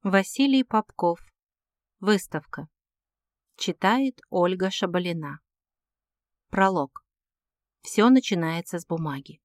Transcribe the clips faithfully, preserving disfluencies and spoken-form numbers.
Василий Попков. Выставка. Читает Ольга Шабалина. Пролог. Все начинается с бумаги.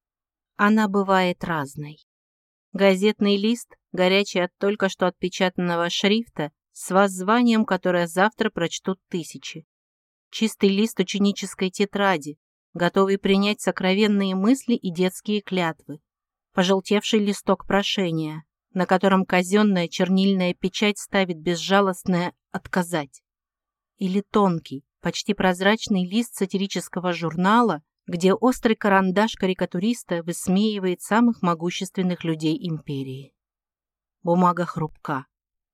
Она бывает разной. Газетный лист, горячий от только что отпечатанного шрифта, с воззванием, которое завтра прочтут тысячи. Чистый лист ученической тетради, готовый принять сокровенные мысли и детские клятвы. Пожелтевший листок прошения, на котором казенная чернильная печать ставит безжалостное «отказать». Или тонкий, почти прозрачный лист сатирического журнала, где острый карандаш карикатуриста высмеивает самых могущественных людей империи. Бумага хрупка.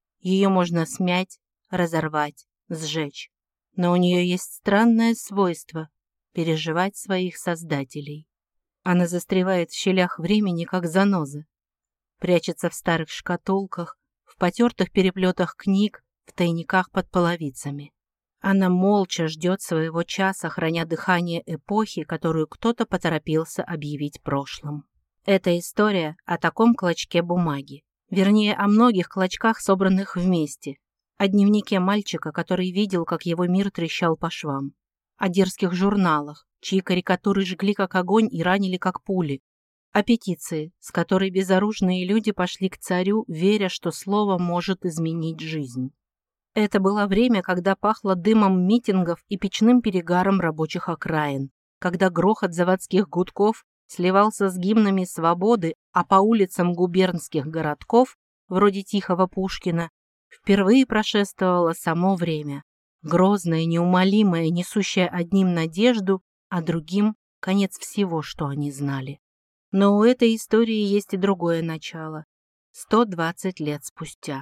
Ее можно смять, разорвать, сжечь. Но у нее есть странное свойство – переживать своих создателей. Она застревает в щелях времени, как заноза. Прячется в старых шкатулках, в потертых переплетах книг, в тайниках под половицами. Она молча ждет своего часа, храня дыхание эпохи, которую кто-то поторопился объявить прошлым. Это история о таком клочке бумаги. Вернее, о многих клочках, собранных вместе. О дневнике мальчика, который видел, как его мир трещал по швам. О дерзких журналах, чьи карикатуры жгли как огонь и ранили как пули. О петиции, с которой безоружные люди пошли к царю, веря, что слово может изменить жизнь. Это было время, когда пахло дымом митингов и печным перегаром рабочих окраин, когда грохот заводских гудков сливался с гимнами свободы, а по улицам губернских городков, вроде Тихого Пушкина, впервые прошествовало само время, грозное, неумолимое, несущее одним надежду, а другим — конец всего, что они знали. Но у этой истории есть и другое начало. сто двадцать лет спустя.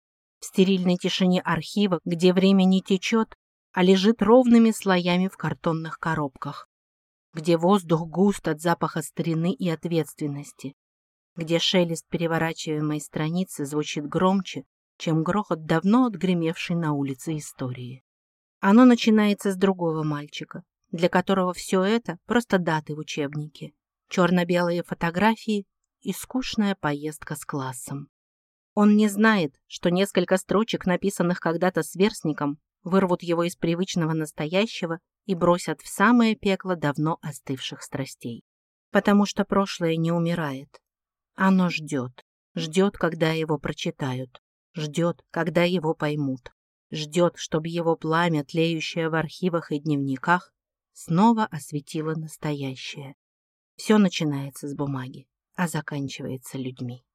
В стерильной тишине архива, где время не течет, а лежит ровными слоями в картонных коробках. Где воздух густ от запаха старины и ответственности. Где шелест переворачиваемой страницы звучит громче, чем грохот давно отгремевшей на улице истории. Оно начинается с другого мальчика, для которого все это просто даты в учебнике. Черно-белые фотографии и скучная поездка с классом. Он не знает, что несколько строчек, написанных когда-то сверстником, вырвут его из привычного настоящего и бросят в самое пекло давно остывших страстей. Потому что прошлое не умирает. Оно ждет. Ждет, когда его прочитают. Ждет, когда его поймут. Ждет, чтобы его пламя, тлеющее в архивах и дневниках, снова осветило настоящее. Все начинается с бумаги, а заканчивается людьми.